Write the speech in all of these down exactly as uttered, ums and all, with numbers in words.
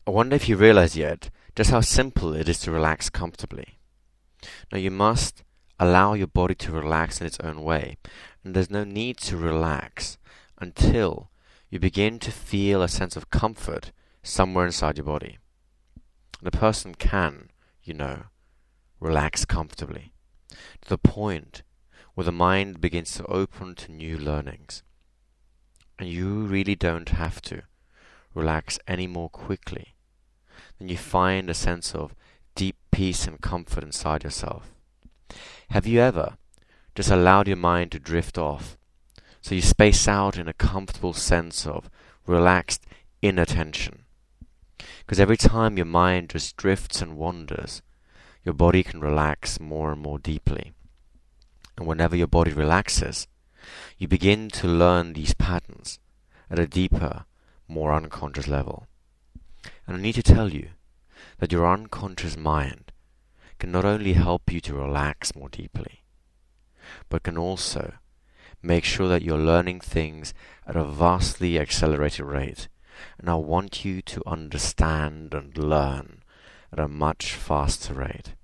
I wonder if you realize yet just how simple it is to relax comfortably. Now you must allow your body to relax in its own way, and there's no need to relax until you begin to feel a sense of comfort somewhere inside your body. And a person can, you know, relax comfortably, to the point where the mind begins to open to new learnings. And you really don't have to relax any more quickly than you find a sense of deep peace and comfort inside yourself. Have you ever just allowed your mind to drift off, so you space out in a comfortable sense of relaxed inattention? Because every time your mind just drifts and wanders, your body can relax more and more deeply. And whenever your body relaxes, you begin to learn these patterns at a deeper, more unconscious level. And I need to tell you that your unconscious mind can not only help you to relax more deeply, but can also make sure that you're learning things at a vastly accelerated rate. And I want you to understand and learn at a much faster rate,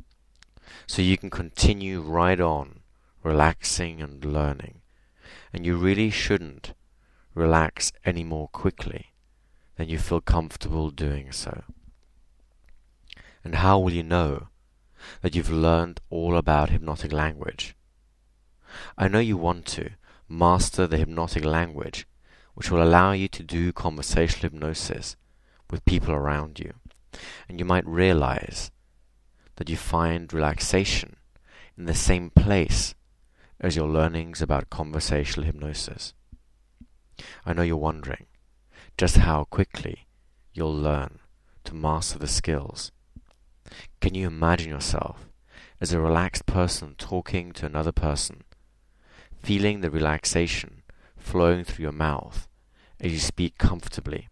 so you can continue right on relaxing and learning. And you really shouldn't relax any more quickly than you feel comfortable doing so. And how will you know that you've learned all about hypnotic language? I know you want to master the hypnotic language, which will allow you to do conversational hypnosis with people around you. And you might realize that you find relaxation in the same place as your learnings about conversational hypnosis. I know you're wondering just how quickly you'll learn to master the skills. Can you imagine yourself as a relaxed person talking to another person, feeling the relaxation flowing through your mouth as you speak comfortably?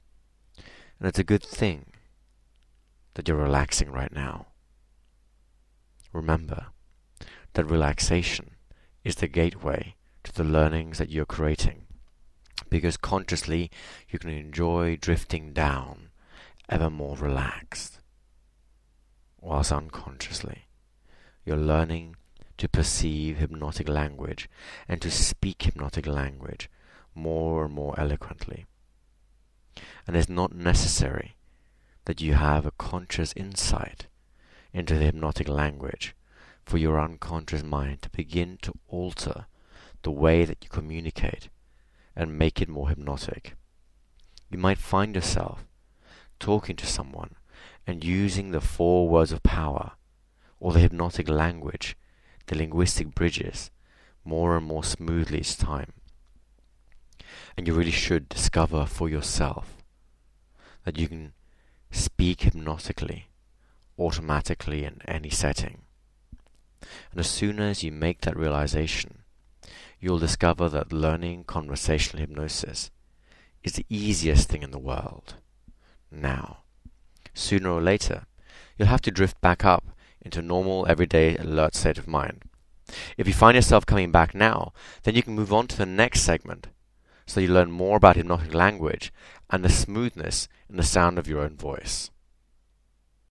And it's a good thing that you're relaxing right now. Remember that relaxation is the gateway to the learnings that you're creating, because consciously you can enjoy drifting down ever more relaxed, whilst unconsciously you're learning to perceive hypnotic language and to speak hypnotic language more and more eloquently. And it's not necessary that you have a conscious insight into the hypnotic language for your unconscious mind to begin to alter the way that you communicate and make it more hypnotic. You might find yourself talking to someone and using the four words of power, or the hypnotic language, the linguistic bridges, more and more smoothly each time. And you really should discover for yourself that you can speak hypnotically, automatically in any setting. And as soon as you make that realization, you'll discover that learning conversational hypnosis is the easiest thing in the world. Now, sooner or later, you'll have to drift back up into a normal, everyday, alert state of mind. If you find yourself coming back now, then you can move on to the next segment, so you learn more about hypnotic language and the smoothness in the sound of your own voice.